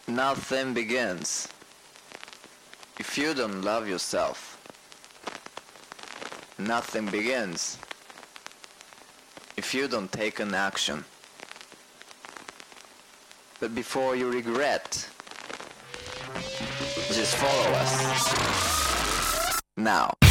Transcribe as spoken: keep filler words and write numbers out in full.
Nothing begins if you don't love yourself. Nothing begins if you don't take an action. But before you regret, just follow us now.